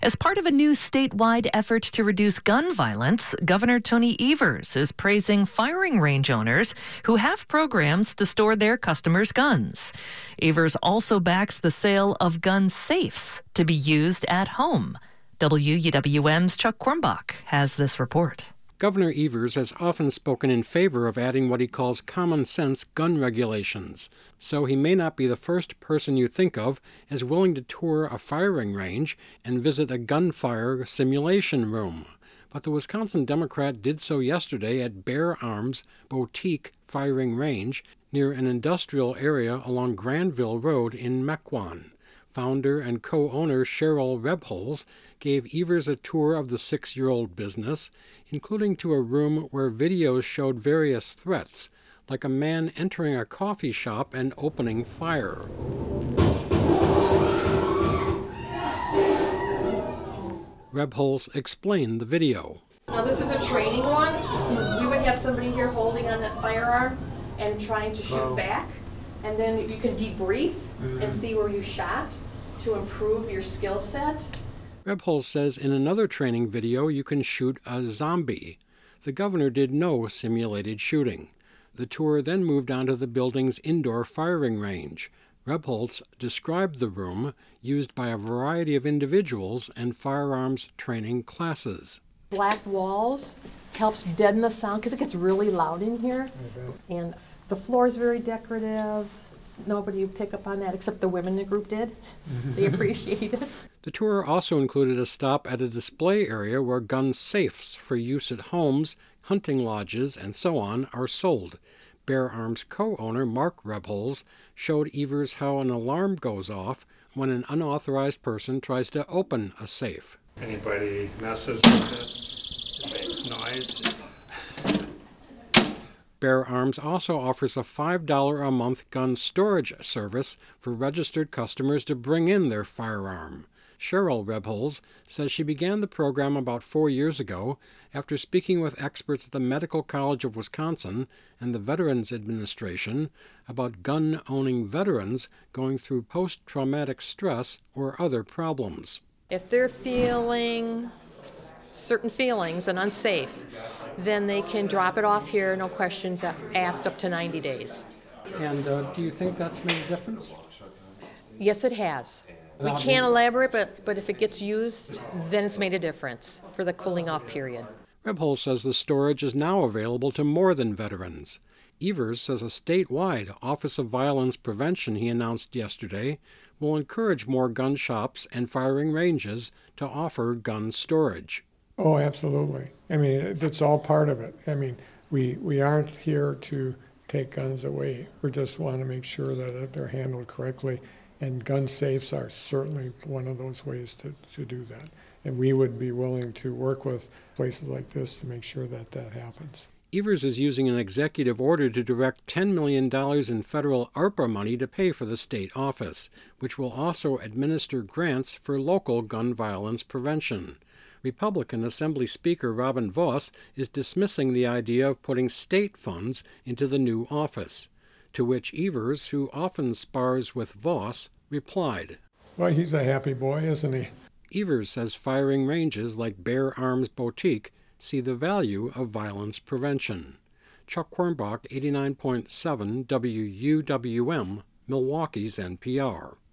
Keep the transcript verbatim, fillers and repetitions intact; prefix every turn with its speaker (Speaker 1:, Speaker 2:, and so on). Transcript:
Speaker 1: As part of a new statewide effort to reduce gun violence, Governor Tony Evers is praising firing range owners who have programs to store their customers' guns. Evers also backs the sale of gun safes to be used at home. W U W M's Chuck Quirmbach has this report.
Speaker 2: Governor Evers has often spoken in favor of adding what he calls common-sense gun regulations, so he may not be the first person you think of as willing to tour a firing range and visit a gunfire simulation room. But the Wisconsin Democrat did so yesterday at Bear Arms Boutique Firing Range near an industrial area along Granville Road in Mequon. Founder and co-owner Cheryl Rebholz gave Evers a tour of the six-year-old business, including to a room where videos showed various threats, like a man entering a coffee shop and opening fire. Rebholz explained the video.
Speaker 3: Now this is a training one. We would have somebody here holding on that firearm and trying to shoot wow. back. And then you can debrief mm-hmm. and see where you shot to improve your skill set.
Speaker 2: Rebholz says in another training video you can shoot a zombie. The governor did no simulated shooting. The tour then moved on to the building's indoor firing range. Rebholz described the room used by a variety of individuals and firearms training classes.
Speaker 3: Black walls helps deaden the sound because it gets really loud in here. Mm-hmm. And the floor is very decorative. Nobody would pick up on that except the women in the group did. They appreciate it.
Speaker 2: The tour also included a stop at a display area where gun safes for use at homes, hunting lodges, and so on are sold. Bear Arms co-owner Mark Rebholz showed Evers how an alarm goes off when an unauthorized person tries to open a safe.
Speaker 4: Anybody messes with it, it makes noise.
Speaker 2: Bear Arms also offers a five dollars a month gun storage service for registered customers to bring in their firearm. Cheryl Rebholz says she began the program about four years ago after speaking with experts at the Medical College of Wisconsin and the Veterans Administration about gun-owning veterans going through post-traumatic stress or other problems.
Speaker 3: If they're feeling certain feelings and unsafe, then they can drop it off here, no questions asked, up to ninety days.
Speaker 2: And uh, do you think that's made a difference?
Speaker 3: Yes, it has. We can't elaborate, but, but if it gets used, then it's made a difference for the cooling off period.
Speaker 2: Rebholz says the storage is now available to more than veterans. Evers says a statewide Office of Violence Prevention he announced yesterday will encourage more gun shops and firing ranges to offer gun storage.
Speaker 5: Oh, absolutely. I mean, that's all part of it. I mean, we, we aren't here to take guns away. We just want to make sure that they're handled correctly. And gun safes are certainly one of those ways to, to do that. And we would be willing to work with places like this to make sure that that happens.
Speaker 2: Evers is using an executive order to direct ten million dollars in federal ARPA money to pay for the state office, which will also administer grants for local gun violence prevention. Republican Assembly Speaker Robin Vos is dismissing the idea of putting state funds into the new office, to which Evers, who often spars with Vos, replied.
Speaker 5: Well, he's a happy boy, isn't he?
Speaker 2: Evers says firing ranges like Bear Arms Boutique see the value of violence prevention. Chuck Quirmbach, eighty-nine point seven W U W M, Milwaukee's N P R.